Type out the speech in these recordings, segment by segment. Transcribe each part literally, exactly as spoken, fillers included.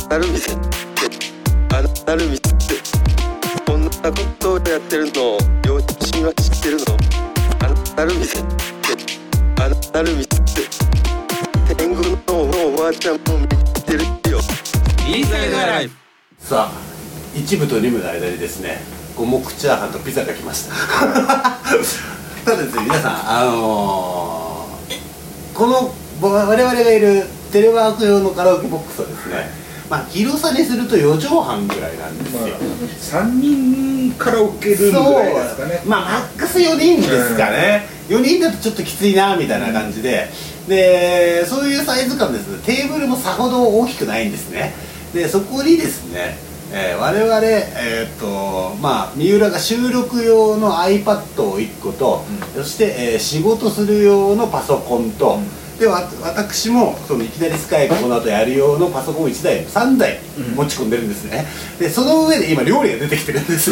ナルミスってアナルミスってこんなことをやってるのを両親は知ってるの。アナルミスってアナルミスって天狗のおばあちゃんも見てるよ。 インサイドアライブ。 さあ一部と二部の間にですね五目チャーハンとピザが来ましたただですね皆さんあのー、この我々がいるテレワーク用のカラオケボックスはですね、まあ広さにするとよ畳半ぐらいなんですよ、まあ、さんにんカラオケルームぐらいですかね。 まあマックスよにんですかね、うん、よにんだとちょっときついなみたいな感じで、でそういうサイズ感です。テーブルもさほど大きくないんですね。でそこにですね、えー、我々、えー、っとまあ三浦が収録用の iPad をいっこと、うん、そして、えー、仕事する用のパソコンと、うん、でわ私もそのいきなりスカイプこの後やる用のパソコンいちだいさんだい持ち込んでるんですね。でその上で今料理が出てきてるんです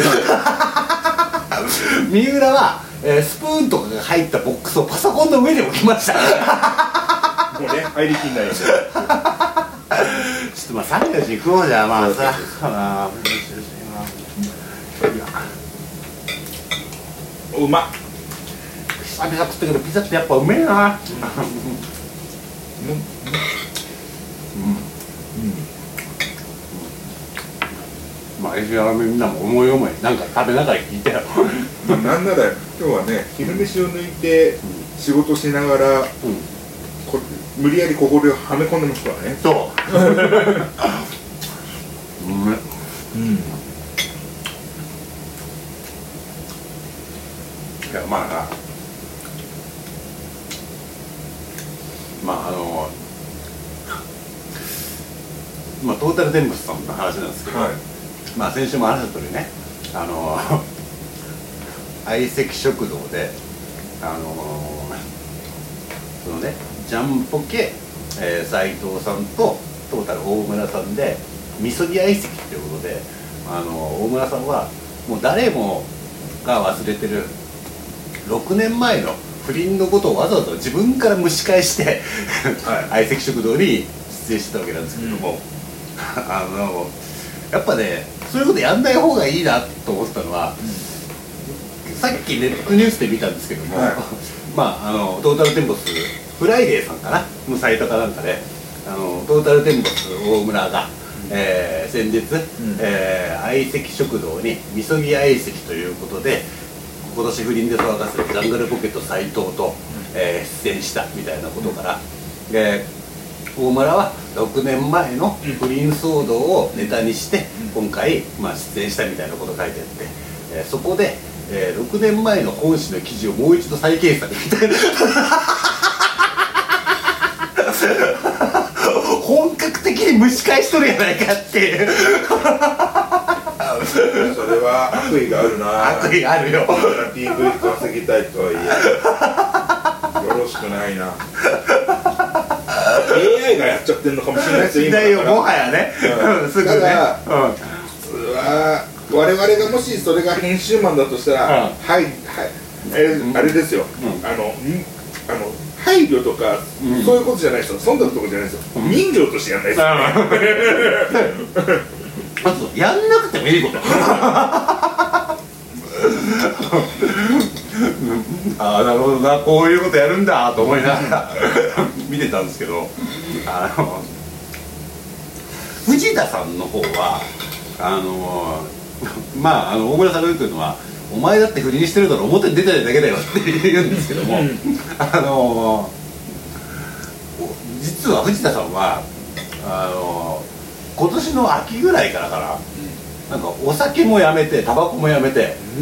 三浦は、えー、スプーンとかが入ったボックスをパソコンの上に置きましたもうね入りきんないですよちょっとまあさんがし行こうじゃまあさあうまっ。 久々食ったけどピザってやっぱうめえな。うんうんまあみんなも思い思いなんか食べながら聞いてよなんなら今日はね昼飯を抜いて仕事しながら、うん、こ無理やりここではめ込んでますからね。 そううん、うん、いやまあなまああのまあトータルテンボスさんの話なんですけど、はい、まあ先週も話した通りねあの相席食堂であのそのねジャンポケえー、斉藤さんとトータル大村さんでみそぎ相席っていうことであの大村さんはもう誰もが忘れてるろくねんまえの不倫のことをわざわざ自分から蒸し返して相席食堂に出演してたわけなんですけども、うん、あのやっぱねそういうことやんない方がいいなと思ったのは、うん、さっきネットニュースで見たんですけども、はい、まああのトータルテンボスフライデーさんかなのサイトかなんかであのトータルテンボス大村が、うんえー、先日、うんえー、相席食堂にみそぎ相席ということで今年不倫で騒がせるジャングルポケット斉藤と、うんえー、出演したみたいなことから、うんえー、大村はろくねんまえの不倫騒動をネタにして、うん、今回、まあ、出演したみたいなことが書いてあって、えー、そこで、えー、ろくねんまえの本誌の記事をもう一度再掲載みたいな本格的に蒸し返しとるやないかっていうそれは悪意があるな。 悪意があるよ。 ピーブイ 稼ぎたいとはいえよろしくないなエーアイ がやっちゃってるのかもしれないですよ今だからもはやね、うん、すぐね。ただ、うん、 普通は我々がもしそれが編集マンだとしたら、うん、はいはいえーうん、あれですよ、うん、あのあの配慮とか、うん、そういうことじゃないですよ。忖度とかじゃないですよ、うん、人情としてやんないですよねあとやんなくてもいいことああなるほどなこういうことやるんだと思いながら見てたんですけどあの藤田さんの方はあのまああの大村さんが言ってるのはお前だって不倫してるだろ表に出てないだけだよって言うんですけどもあの実は藤田さんはあの今年の秋ぐらいからかな、うん、なんかお酒もやめてタバコもやめて、うん、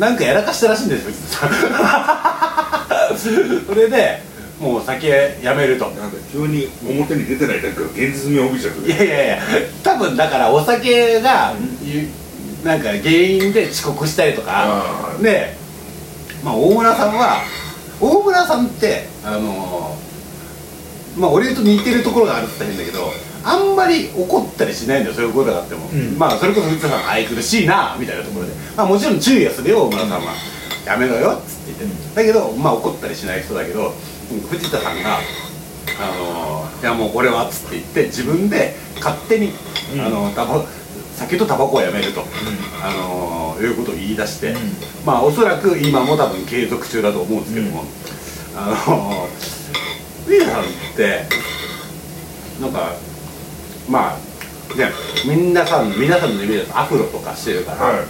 なんかやらかしたらしいんです藤田さんそれでもう酒やめるとなんか急に表に出てないだけど現実味を帯びちゃう。 いやいやいや多分だからお酒が、うんなんか原因で遅刻したりとかで、まあ、大村さんは大村さんってあのー、まあ俺と似てるところがあるって言ったら変だけどあんまり怒ったりしないんだよそういうことがあっても、うん、まあそれこそ藤田さん愛くるしいなみたいなところで、まあ、もちろん注意はするよ大村さんは、うん、やめろよっつって言って、うん、だけどまあ怒ったりしない人だけど藤田さんがあのー、いやもうこれはっつって言って自分で勝手に、 うん、 あのタバ酒とタバコはやめると、うん、あのいうことを言い出して、うん、まあおそらく今も多分継続中だと思うんですけども、うん、あの藤田さんってなんかまあねみんなさん皆さんのイメージだとアフロとかしてるから、はい、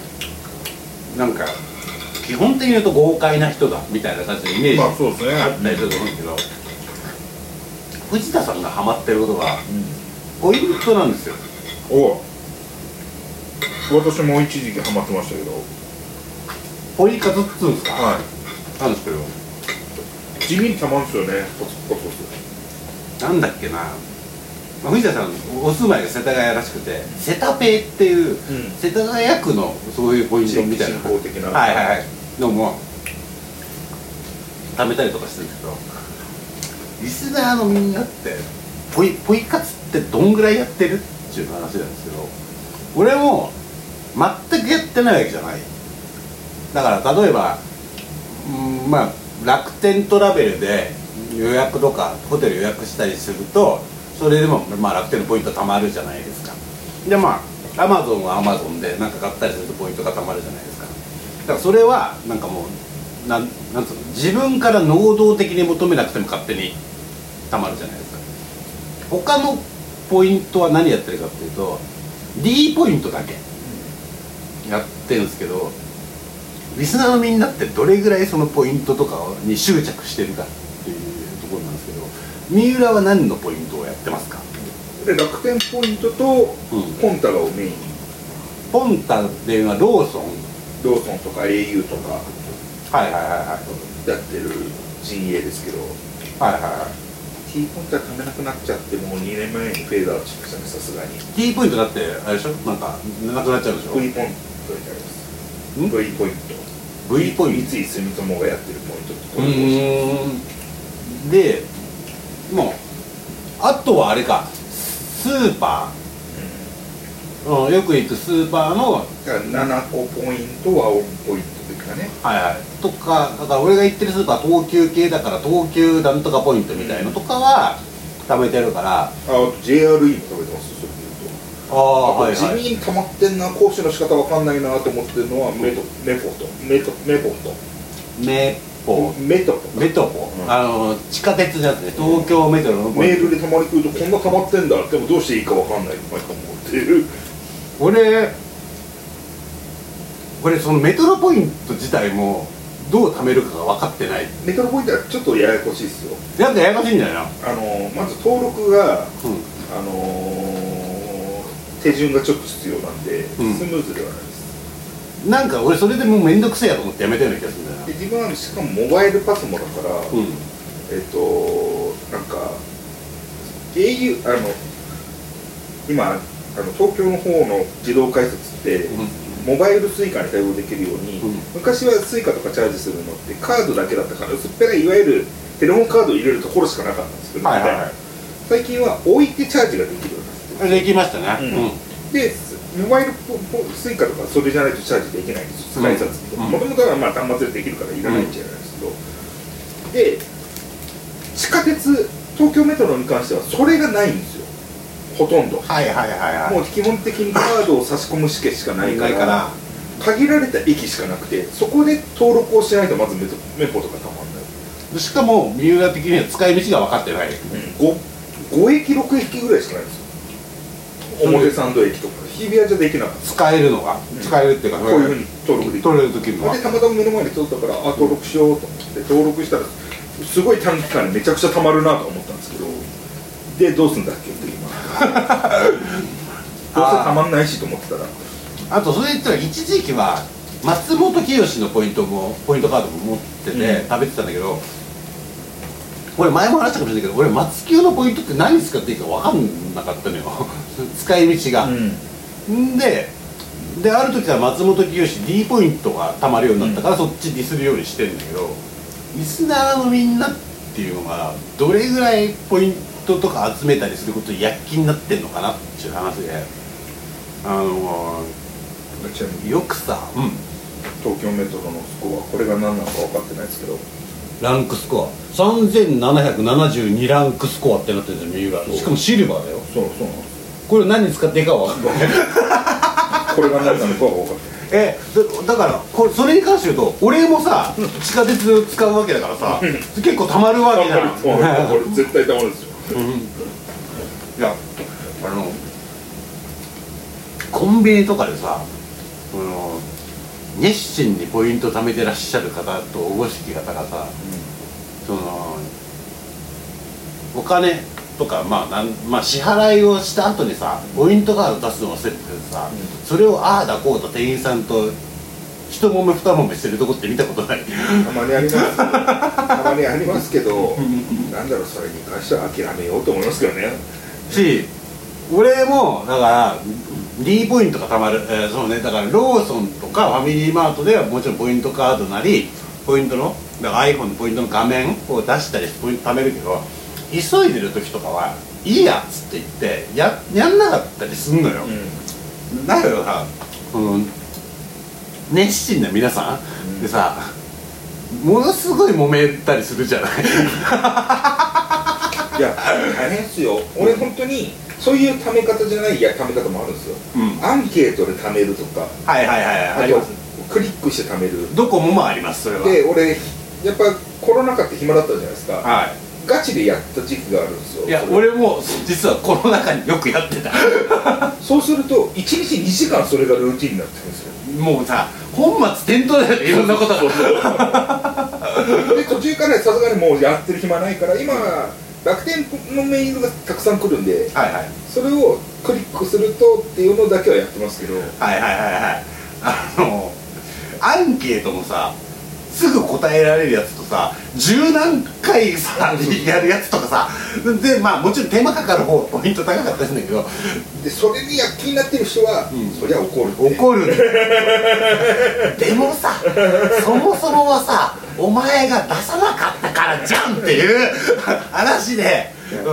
なんか基本的に言うと豪快な人だみたいな感じのイメージがあったりすると思うんですけど、藤田さんがハマってることは、うん、ポイントなんですよ。 お私も一時期ハマってましたけど、 ポイ活っつうんですか。 はい。 なんですけど地味にたまるんですよね。ポツポツポツ。なんだっけな、まあ、藤田さんお住まいが世田谷らしくて、セタペイっていう、うん、世田谷区のそういうポイントみたいな地域振興的なはいはいはいのも貯めたりとかしてるんですけど、リスナーのみんなってポイポイ活ってどんぐらいやってるっていう話なんですけど、俺も全くやってないわけじゃない。だから例えば、うん、まあ楽天トラベルで予約とかホテル予約したりするとそれでも、まあ、楽天のポイントたまるじゃないですか。でまあアマゾンはアマゾンで何か買ったりするとポイントがたまるじゃないですか。だからそれはなんかもうなんなんつうの、自分から能動的に求めなくても勝手にたまるじゃないですか。他のポイントは何やってるかっていうと D ポイントだけやってるんですけど、リスナーのみんなってどれぐらいそのポイントとかに執着してるかっていうところなんですけど、三浦は何のポイントをやってますか？ で楽天ポイントとポンタがをメインに、うん、 ポンタっていうのはローソンローソンとか エーユー とかはいはいはいはいやってる陣営ですけど、 はいはいはい。 T ポイントは貯めなくなっちゃってもうにねんまえにフェードアウトしましたね、さすがに。 T ポイントだってあれでしょ、なんかなくなっちゃうでしょ。 V ポイントになります。 V ポイント V ポイント三井住友がやってるポイントと。 うーんでもうあとはあれか、スーパー、うんうん、よく行くスーパーのななこポイントはオンポイントですかね。 はいはいとか、だから俺が行ってるスーパー東急系だから東急なんとかポイントみたいのとかは貯めてるから、 あと ジェイアールイー も貯めてます。それでいうとああ、はいはい、地味に溜まってんな、講師の仕方わかんないなと思ってるのはメトメポとメトメポとメポメトポメトポ、うん、あの地下鉄じゃなくて東京メトロのメールでたまりくるとこんな溜まってんだ、でもどうしていいかわかんないとか思ってる。 俺これそのメトロポイント自体もどう貯めるかが分かってない。 メトロポイントはちょっとややこしいですよ。 なんかややこしいんだよな。 あのまず登録が、うん、あのー、手順がちょっと必要なんで、うん、スムーズではないです。 なんか俺それでもうめんどくせえやと思ってやめたような気がするんだよな。 で自分はしかもモバイルパスもだから、うん、えっとなんか エーユー あの今あの東京の方の自動改札って、うん、モバイルスイカに対応できるように、うん、昔はスイカとかチャージするのってカードだけだったから薄っぺらいいわゆるテレホンカードを入れるところしかなかったんですけど、はいはいはい、最近は置いてチャージができるようになってできましたね、うんうん、でモバイルスイカとかそれじゃないとチャージできないんですよ、改札ってもともとはまあ端末でできるからいらないんじゃないですけど、うん、で地下鉄東京メトロに関してはそれがないんですよ、ほとんど。 はいはいはいはい。 もう基本的にカードを差し込むしけしかないから、から限られた駅しかなくて、そこで登録をしないとまずメポとかたまんない。 しかも三浦的には使い道が分かってない。うん、 ご駅ろく駅ぐらいしかないんですよ。表参道駅とか日比谷じゃできなかった。 使えるのが、うん、使えるっていうか、 こういうふうに登録できる。 登録できるのは。 でたまたま目の前に通ったから、あ登録しようと思って登録したらすごい短期間にめちゃくちゃたまるなと思ったんですけど、でどうすんだっけって今。どうせたまんないしと思ってたら、 あとそれ言ったら一時期は松本清のポイントもポイントカードも持ってて、うん、食べてたんだけど、俺前も話したかもしれないけど、俺松清のポイントって何使っていいか分かんなかったのよ使い道が、うん、でである時から松本清 D ポイントがたまるようになったから、うん、そっちディスるようにしてるんだけど、リスナーのみんなっていうのがどれぐらいポイントとか集めたりすることに躍起になってんのかなっていう話で、あのー、よくさ、うん、 東京メトロのスコアこれが何なのか分かってないですけど、 ランクスコアさんぜんななひゃくななじゅうにランクスコアってなってるんですよ、三浦。しかもシルバーだよ。 そうそうなんですよ。 これ何に使っていいかは分かんない。 これが何なのかは分かんない。 えだ, だからこれそれに関して言うと俺もさ地下鉄使うわけだからさ結構たまるわけじゃん。 これ絶対たまるんですよ。 うん、いやあのコンビニとかでさこの熱心にポイント貯めてらっしゃる方とおぼしき方がさ、うん、そのお金とか、まあなんまあ、支払いをした後にさポイントカード出すの忘れててさ、うん、それをああだこうと店員さんと一もめ二もめしてるとこって見たことない？ たまにありますたまにありますけどなんだろう、それに関しては諦めようと思いますけどね。 し俺もだから D ポイントがたまる、えー、そうね、だからローソンとかファミリーマートではもちろんポイントカードなりポイントのだから iPhone のポイントの画面を出したりしてポイント貯めるけど、急いでる時とかはいいやっつって言ってや, やんなかったりすんのよ、うん、だけどさこの熱心な皆さん、うん、でさものすごい揉めたりするじゃないいや大変ですよ。俺本当にそういう貯め方じゃないや貯め方もあるんですよ、うん、アンケートで貯めるとか、 はいはいはい、 あとクリックして貯める、 ドコモもあります。それはで俺やっぱコロナ禍って暇だったじゃないですか、 はい、 ガチでやった時期があるんですよ。 いや俺も実はコロナ禍によくやってたそうするといちにちにじかんそれがルーティンになってるんですよ。 もうさ本末転倒だよね、いろんなことがで途中からさすがにもうやってる暇ないから今楽天のメールがたくさん来るんで、はいはい、それをクリックするとっていうのだけはやってますけど、はいはいはいはいあのアンケートもさすぐ答えられるやつとさ十何回さやるやつとかさで、まあもちろん手間かかる方ポイント高かったんだけど、 でそれに躍起になってる人は、うん、そりゃ怒るって怒るでもさそもそもはさお前が出さなかったからじゃんっていう話で、うん、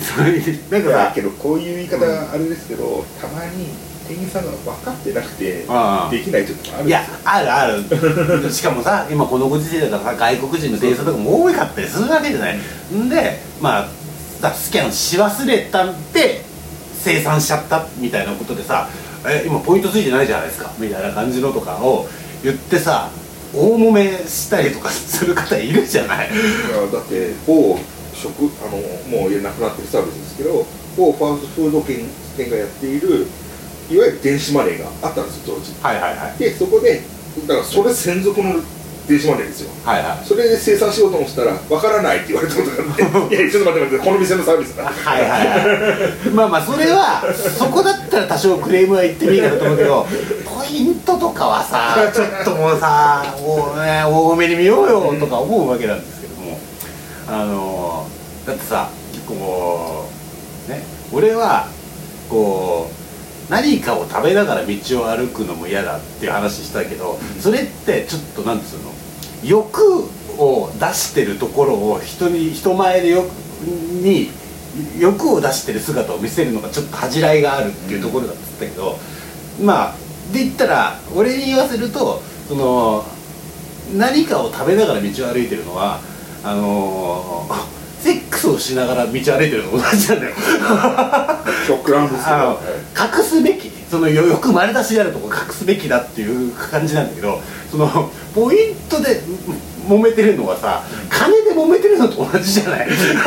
それなんかさけどこういう言い方はあれですけど、うん、たまに店員さんが分かってなくてできない時もあるんですよ。 いやあるあるしかもさ今このご時世だからさ外国人の店員さんとかも多かったりするわけじゃない。んでまあスキャンし忘れたんで生産しちゃったみたいなことでさえ今ポイントついてないじゃないですかみたいな感じのとかを言ってさ大揉めしたりとかする方いるじゃない。いやだって某食あのもうなくなってるサービスですけど某ファーストフード店がやっているいわゆる電子マネーがあったんですよ当時。 はいはいはい。 でそこでだからそれ専属の電子マネーですよ。はいはい。それで生産しようと思ったらわからないって言われたことがあっていやちょっと待って待ってこの店のサービスだはいはいはいまあまあそれはそこだったら多少クレームは言ってもいいかなと思うけどポイントとかはさちょっともうさお、ね、多めに見ようよとか思うわけなんですけども、あのだってさこうね俺はこう何かを食べながら道を歩くのも嫌だっていう話したけど、それってちょっとなんつうの欲を出してるところを人に人前でよに欲を出してる姿を見せるのがちょっと恥じらいがあるっていうところだって言ったけど、まあで言ったら俺に言わせるとその何かを食べながら道を歩いてるのはあのーセックスをしながら道歩いてるのと同じなんだよ極論ですよ、 隠すべきそのよく丸出しであるとこ隠すべきだっていう感じなんだけど、そのポイントで揉めてるのはさ金で揉めてるのと同じじゃないだ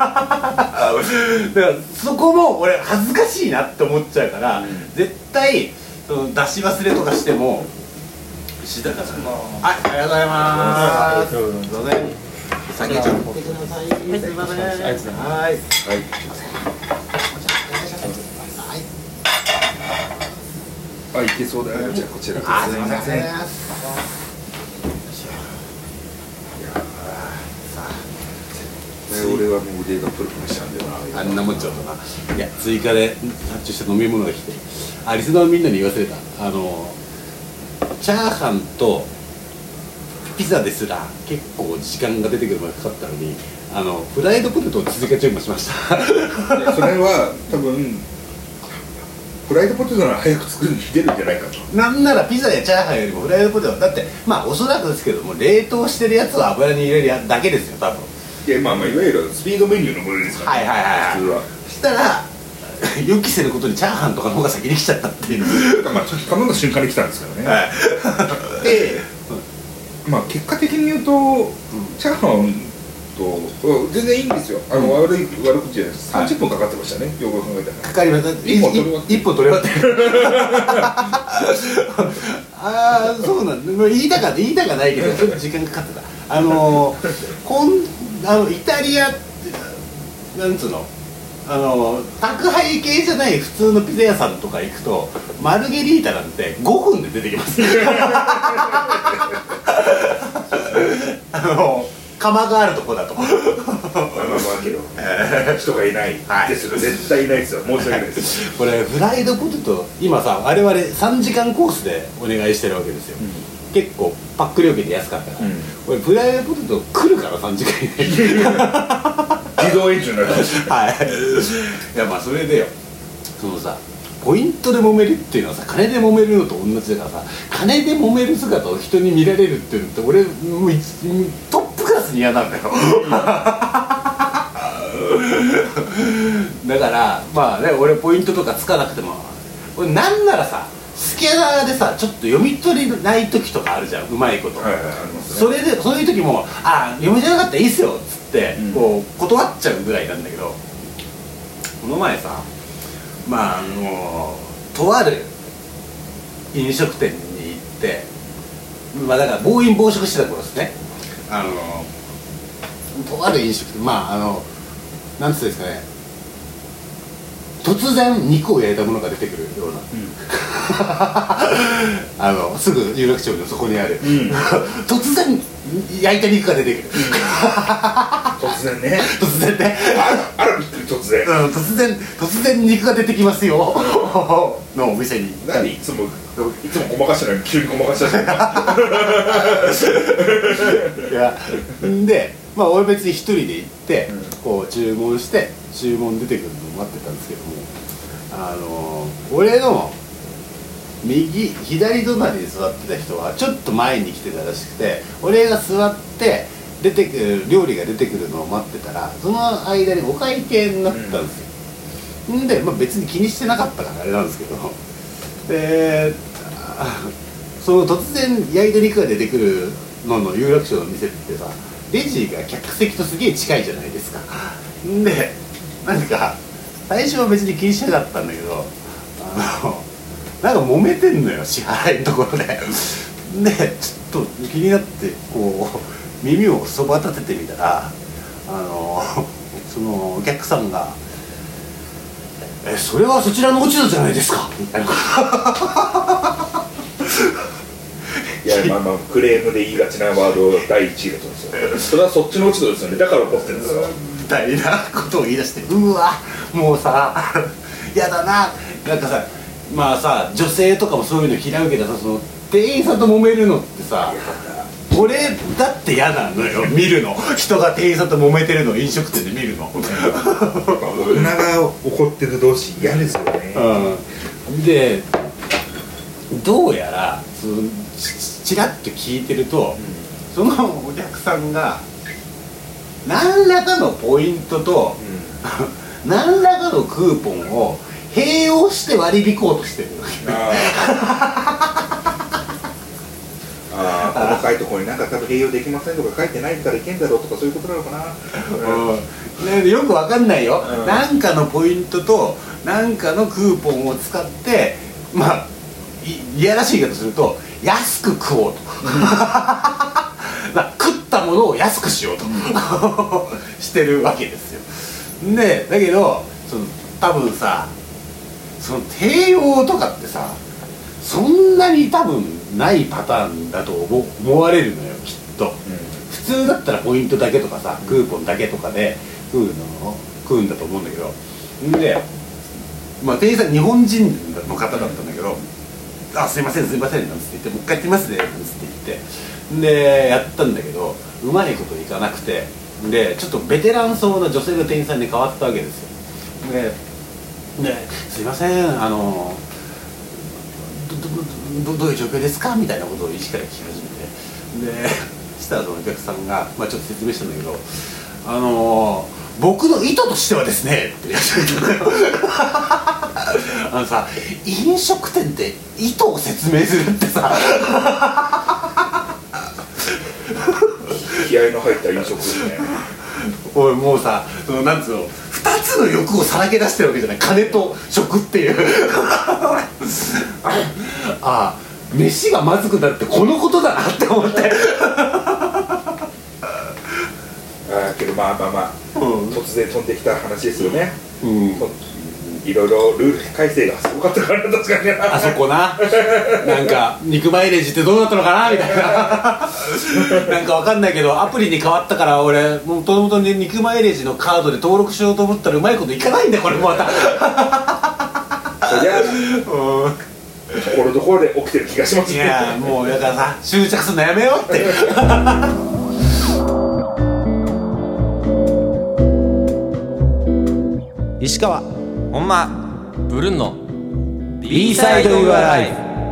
からそこも俺恥ずかしいなって思っちゃうから、うん、絶対その出し忘れとかしてもしてたからはいありがとうございますどうぞね先にちょっと持ってください。すみません。はい。はい。すみません。 あ、いけそうだよ。じゃあこちら。 あ、すみません。 俺はもう腕がプルプルしちゃうんだよな。 あんなもんちょっとな。いや追加で発注した飲み物が来て、あリスナーのみんなに言わせれた。あのチャーハンとピザですら結構時間が出てくるまでかかったのにあのフライドポテトを続け注文しましたそれは多分フライドポテトなら早く作るに出るんじゃないかと。 なんならピザやチャーハンよりもフライドポテトだってまあおそらくですけども冷凍してるやつを油に入れるやだけですよ多分。 いやまあまあいわゆるスピードメニューのものですから、ね、 はいはいはい、はい、普通はそしたら予期せぬことにチャーハンとかの方が先に来ちゃったっていう。 まあ頼んだ瞬間に来たんですけどね、 はい、 で、まあ結果的に言うと、うん、チャーハンと全然いいんですよ。あの、うん、悪い悪口じゃないです。さんじゅっぷんかかってましたね。よく考えたら。 かかりました。一本取り終わって。一本取り終わって。ああ、そうなんだ。言いたか言いたかないけど、ちょっと時間かかってた。あのこんあのイタリアってなんつうの。あの宅配系じゃない普通のピザ屋さんとか行くとマルゲリータなんてごふんで出てきますあの窯があるとこだとまあまあけど人がいないですよ、はい、絶対いないですよ。申し訳ないですこれフライドポテト今さ我々さんじかんコースでお願いしてるわけですよ、うん、結構パック料金で安かったから、うん、これフライドポテト来るからさんじかん以内自動延長になるはいいやまあそれでよそのさポイントで揉めるっていうのはさ金で揉めるのと同じだからさ金で揉める姿を人に見られるっていうのって俺もうトップクラスに嫌なんだよだからまあね俺ポイントとかつかなくても俺なんならさスキャナーでさちょっと読み取れない時とかあるじゃんうまいこと、はいはい、ありますね。それでそういう時もあ読み取れなかったらいいっすよっつって、うん、こう断っちゃうぐらいなんだけどこの前さまああのとある飲食店に行ってまあだから暴飲暴食してた頃ですねあのとある飲食店まああのなんつうんですかね突然肉を焼いたものが出てくるような、うん、あのすぐ有楽町のそこにある、うん、突然焼いた肉が出てくる、うん、 突然ね突然ねあらびっくり突然、 うん、突然突然肉が出てきますよのお店に何いつもいつもごまかしてないのに急にごまかしてないいやでまあ俺別に一人で行って、うん、こう注文して注文出てくるのを待ってたんですけどもあのー、俺の右左隣に座ってた人はちょっと前に来てたらしくて俺が座って出てくる料理が出てくるのを待ってたらその間にお会計になったんですよ、うん、で、まあ、別に気にしてなかったからあれなんですけどでその突然焼いた肉が出てくるのの有楽町の店ってさレジが客席とすげえ近いじゃないですかでなんか最初は別に気にしなかったんだけどあのなんか揉めてんのよ支払いのところででちょっと気になってこう耳をそば立ててみたらあのそのお客さんが「えそれはそちらの落ち度じゃないですか」みたいないやまあまあクレームで言いがちなワードだいいちいだと思うんですよそれはそっちの落ち度ですよねだから怒ってるんですよみたいなことを言い出してうわもうさやだななんかさまあさ女性とかもそういうの嫌うけどさその店員さんと揉めるのってさ俺だって嫌なのよ見るの人が店員さんと揉めてるのを飲食店で見るの大人が怒ってる同士嫌ですよね、 うん、でどうやらそのちらっと聞いてると、うん、そのお客さんが何らかのポイントと、うん、何らかのクーポンを併用して割り引こうとしてるああ細かいところになんか多分併用できませんとか書いてないからいけんだろうとかそういうことなのかな、 うんね、よくわかんないよ、うん、なんかのポイントとなんかのクーポンを使ってまあいやらしい言い方すると安く食おうと食ったものを安くしようとしてるわけですよでだけどその多分さその併用とかってさそんなに多分ないパターンだと 思, 思われるのよきっと、うん、普通だったらポイントだけとかさクーポンだけとかで食うの食うんだと思うんだけどで、まあ、店員さん日本人の方だったんだけどあすいませんすいませんなんつって言ってもう一回やってみますねなんつって言ってでやったんだけどうまいこといかなくてでちょっとベテランそうな女性の店員さんに変わったわけですよでですいませんあのど, ど, どういう状況ですかみたいなことを一から聞き始めてでしたらそのお客さんが、まあ、ちょっと説明したんだけどあの僕の意図としてはですねってあのさ、飲食店って意図を説明するってさ気合いの入った飲食ですね。 おいもうさ、そのなんつうのふたつの欲をさらけ出してるわけじゃない、金と食っていうああ、飯がまずくなるってこのことだなって思ってあけどまあまあまあ、うん、突然飛んできた話ですよね、うん、いろいろルール改正がすごかったから確かにあそこな、なんか肉マイレージってどうなったのかなみたいななんかわかんないけどアプリに変わったから俺もともと肉マイレージのカードで登録しようと思ったらうまいこといかないんだよこれもまたそりゃ、うん、ところどころで起きてる気がしますね。 いやもうだからさ、執着するのやめようって石川本間ブルンの B サイド Your Life。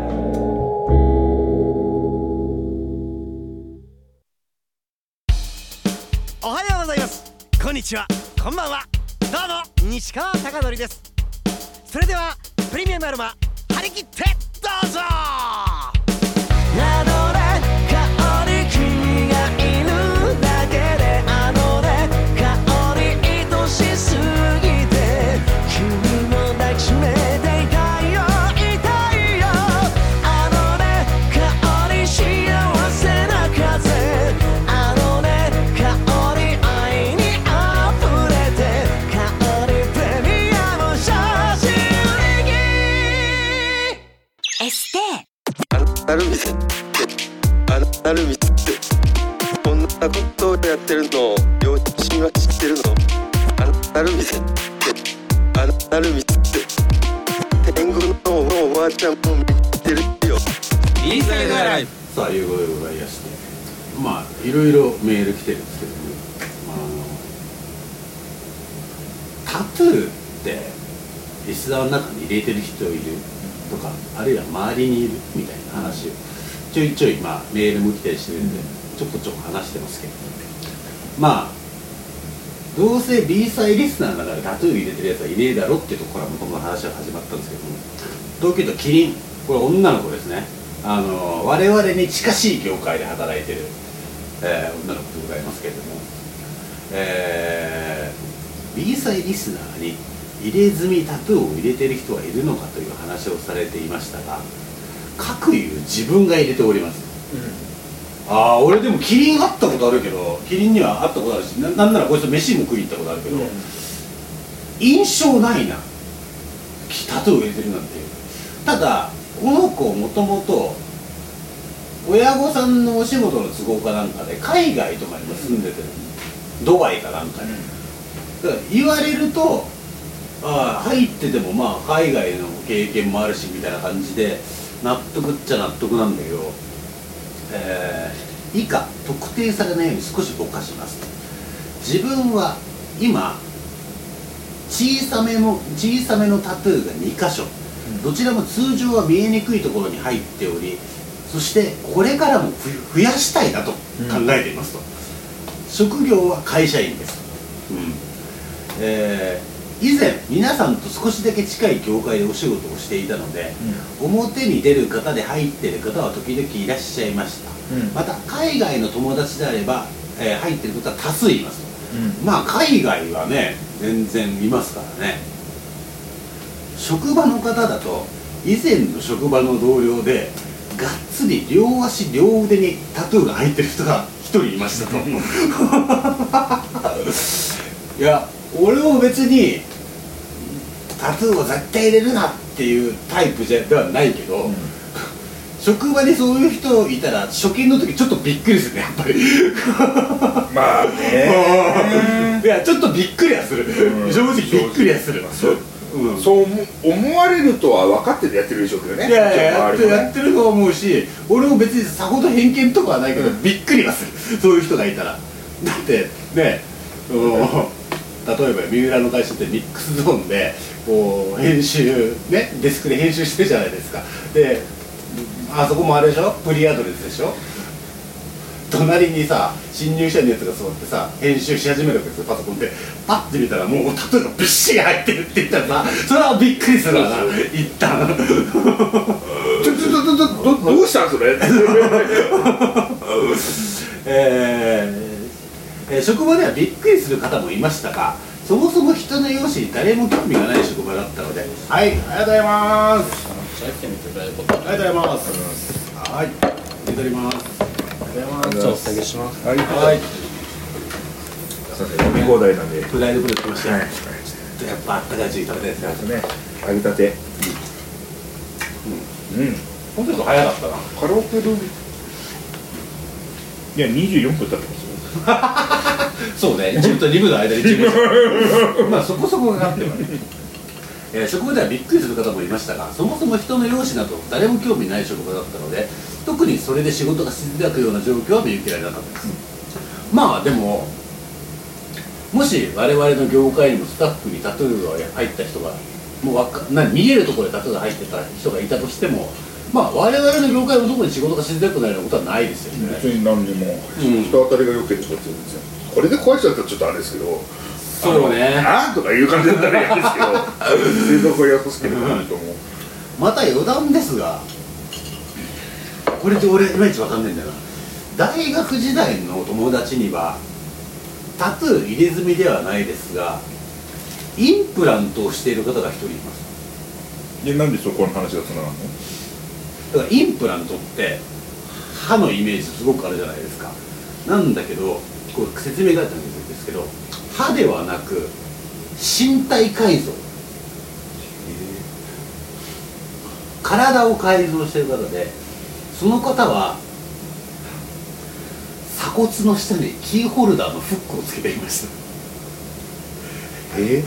おはようございます、こんにちは、こんばんは、どうも西川貴教です。それではプレミアムアロマ張り切ってどうぞ。あのね香り君がいるだけで、あのね香り愛しすぎて君も抱きしめていたいよいたいよ。あのね香り幸せな風、あのね香り愛にあふれて、香りプレミアム写真力エステあなる店ってあなる店ってこんなことをやってるのを両親は知ってるの。あなる店ってあなる店って天狗のおばあちゃんも見てるよ。 インサイドライフ。 さあいうことでございまして、まあいろいろメール来てるんですけども、あのタトゥーってリスナーの中に入れてる人いるとか、あるいは周りにいるみたいな話をちょいちょいまあメールも来たりしてるんで、ちょこちょこ話してますけど、まあどうせ B サイリスナーの中でタトゥー入れてるやつはいねえだろっていうところからもともと話が始まったんですけども、東京都キリン、これ女の子ですね。あの我々に近しい業界で働いてる、えー、女の子でございますけれども、えー、B サイリスナーに入れ墨タトゥーを入れてる人はいるのかという話をされていましたが、各言う自分が入れております、うん、ああ俺でもキリン会ったことあるけど、キリンには会ったことあるし、 な, なんならこいつと飯も食いに行ったことあるけど、うん、印象ないなタトゥーを入れてるなんていう。ただこの子もともと親御さんのお仕事の都合かなんかで海外とかにも住んでて、うん、ドバイかなんかに、うん、だから言われるとああ入っててもまあ海外の経験もあるしみたいな感じで納得っちゃ納得なんだけど、えー、以下特定されないように少しぼかします。自分は今小さめの小さめのタトゥーがにかしょ、どちらも通常は見えにくいところに入っており、そしてこれからも増やしたいなと考えていますと、うん、職業は会社員です、うんえー、以前皆さんと少しだけ近い業界でお仕事をしていたので、うん、表に出る方で入っている方は時々いらっしゃいました、うん、また海外の友達であれば、えー、入っている方は多数いますと、うん、まあ海外はね全然いますからね。職場の方だと以前の職場の同僚でがっつり両足両腕にタトゥーが入ってる人が一人いましたといや俺も別にタトゥーを絶対入れるなっていうタイプじゃではないけど、うん、職場にそういう人いたら初見の時ちょっとびっくりするねやっぱりまあねいやちょっとびっくりはする、うん、正直びっくりはする、 うん、そう思われるとは分かっててやってるでしょうけどね。 いやいややって、やってると思うし、俺も別にさほど偏見とかはないけど、うん、びっくりはするそういう人がいたら。だってね、うん、例えば三浦の会社ってミックスゾーンでこう編集ねデスクで編集してるじゃないですか。であそこもあれでしょ、フリーアドレスでしょ。 隣にさ新入社員のやつが座ってさ編集し始めるわけですよパソコンで。パッて見たらもうタトゥーがびっしり入ってるって言ったらさそれはびっくりするわな一旦ちょちょちょちょどどうしたんそれえーえー、職場ではびっくりする方もいましたが、そもそも人の容姿に誰も興味がない職場だったので、はい、ありがとうございます。ありがとうございます。はい、受け取ります。ありがとうございます。 じゃあお下げします。 はいはい。 すいません飲み放題なんでフライドブルー来ました。 はいやっぱあったかいうちに食べたいですね。 ね揚げたてうんうんほんと早かったな。 カラオケルームいやにじゅうよんぷん経ってますよそうね、いちぶとにぶの間にいちぶまあそこそこがかってはね、えー、職場ではびっくりする方もいましたが、そもそも人の容姿など誰も興味ない職場だったので、特にそれで仕事がしづらくような状況は見受けられなかったです、うん、まあでももし我々の業界にもスタッフにタトゥーが入った人がもうわか何見えるところでタトゥーが入ってた人がいたとしても、まあ我々の業界も特に仕事がしづらくなるようなことはないですよね。 別に何にも人当たりが良ければ全然、これで壊しちゃったらちょっとあれですけど、 そうねなんとかいう感じだったら嫌ですけど性格が優しければいいと思う。 また余談ですが、これで俺いまいちわかんないんだよな。大学時代の友達にはタトゥー入れ墨ではないですがインプラントをしている方が一人います。 でなんでそこの話がつながるの？ だからインプラントって歯のイメージすごくあるじゃないですか。なんだけどこう説明があったんですけど、歯ではなく身体改造、体を改造している方で、その方は鎖骨の下にキーホルダーのフックをつけていましたえ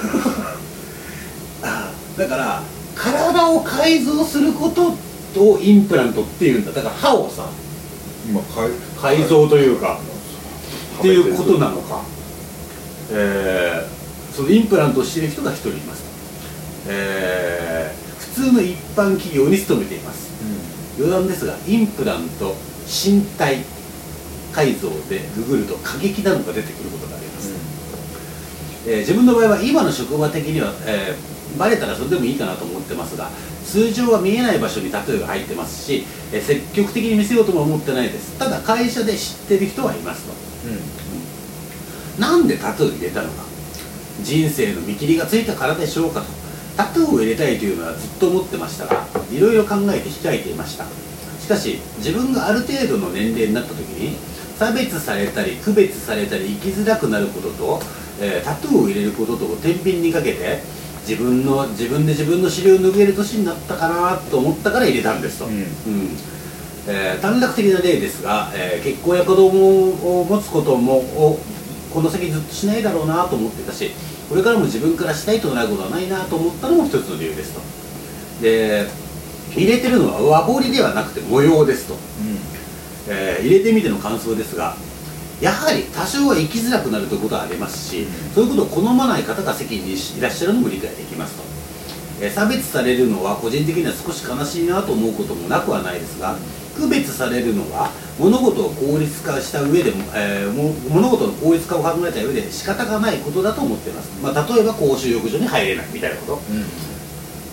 あだから体を改造することをインプラントっていうんだ。だから歯をさ今改改造というかっていうことなのか、えー、そのインプラントをしている人が一人います、えー、普通の一般企業に勤めています、うん、余談ですがインプラント身体改造でググると過激なのが出てくることがあります、うんえー、自分の場合は今の職場的には、えー、バレたらそれでもいいかなと思ってますが、通常は見えない場所にタトゥーが入ってますし、えー、積極的に見せようとも思ってないです。ただ会社で知ってる人はいますと、うんうん、なんでタトゥー入れたのか、人生の見切りがついたからでしょうかと。タトゥーを入れたいというのはずっと思ってましたが、いろいろ考えて控えていました。しかし自分がある程度の年齢になった時に差別されたり区別されたり生きづらくなることと、えー、タトゥーを入れることとを天秤にかけて自分の自分で自分の尻を拭える年になったかなと思ったから入れたんですと、うんうんえー、短絡的な例ですが、えー、結婚や子供を持つこともをこの先ずっとしないだろうなと思ってたし、これからも自分からしたいとなることはないなと思ったのも一つの理由ですと。で入れてるのは和彫りではなくて模様ですと、うんえー、入れてみての感想ですが、やはり多少は生きづらくなるということはありますし、うん、そういうことを好まない方が席にいらっしゃるのも理解できますと、えー、差別されるのは個人的には少し悲しいなと思うこともなくはないですが、区別されるのは物事を効率化した上でも、えー、も物事の効率化を考えた上で仕方がないことだと思っています、まあ、例えば公衆浴場に入れないみたいなこと、うん、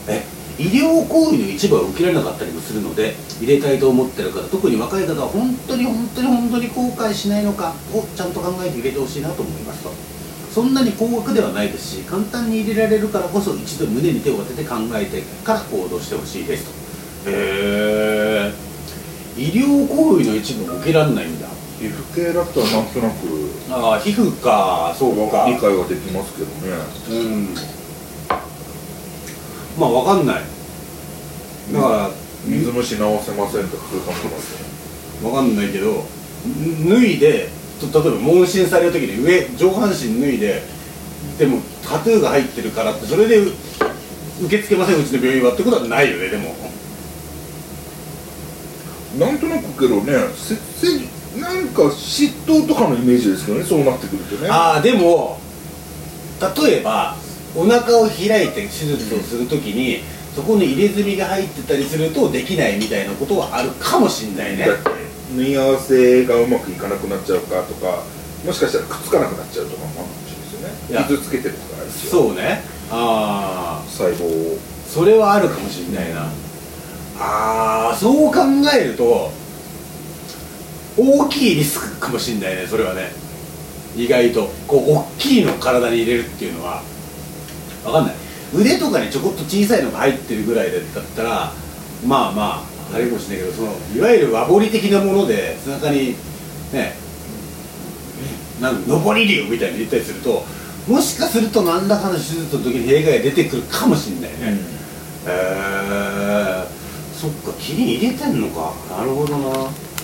え医療行為の一部は受けられなかったりもするので、入れたいと思ってる方、特に若い方は本当に本当に本当に後悔しないのかをちゃんと考えて入れてほしいなと思いますと。そんなに高額ではないですし、簡単に入れられるからこそ一度胸に手を当てて考えてから行動してほしいですと。へー、医療行為の一部も受けられないんだ。 皮膚系だったらなんとなくああ皮膚か、そうか理解はできますけどね。 うんまあわかんない。だから水虫治せませんとかそういう感じなんですよ。わかんないけど、脱いで例えば問診される時に上上半身脱いで、でもタトゥーが入ってるからってそれで受け付けませんうちの病院はってことはないよね。でもなんとなくけどね、せせなんか嫉妬とかのイメージですけどね、そうなってくるとね。 ああでも例えばお腹を開いて手術をするときに、うん、そこに入れ墨が入ってたりするとできないみたいなことはあるかもしれないね。 だって縫い合わせがうまくいかなくなっちゃうかとか、もしかしたらくっつかなくなっちゃうとかもあるかもしれないですよね。傷つけてるから一応そうね、ああ細胞を。 それはあるかもしれないな。ああそう考えると大きいリスクかもしれないね、それはね。意外とこう大きいのを体に入れるっていうのは分かんない。腕とかにちょこっと小さいのが入ってるぐらいだったらまあまああれかもしれないけど、そのいわゆる和彫り的なもので背中にねなん上り竜みたいに入れたりすると、もしかすると何らかの手術の時に弊害が出てくるかもしれないね。へ、うん、えー、そっか、切り入れてんのか。なるほどな。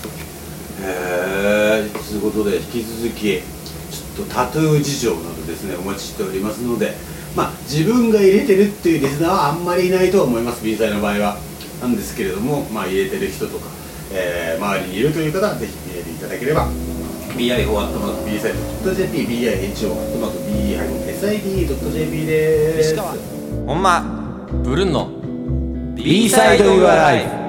へえ、ということで引き続きちょっとタトゥー事情などですねお待ちしておりますので、まあ自分が入れてるっていうリスナーはあんまりいないと思います、 B サイの場合は。なんですけれども、まあ入れてる人とか、えー、周りにいるという方はぜひメールいただければ ビーアイフォー アットマーク ビーサイド ドット ジェーピー ビーアイエイチオー アットマーク ビーアイエスアイディー ドット ジェーピー です。 ほんまブルンの B サイド Your Life。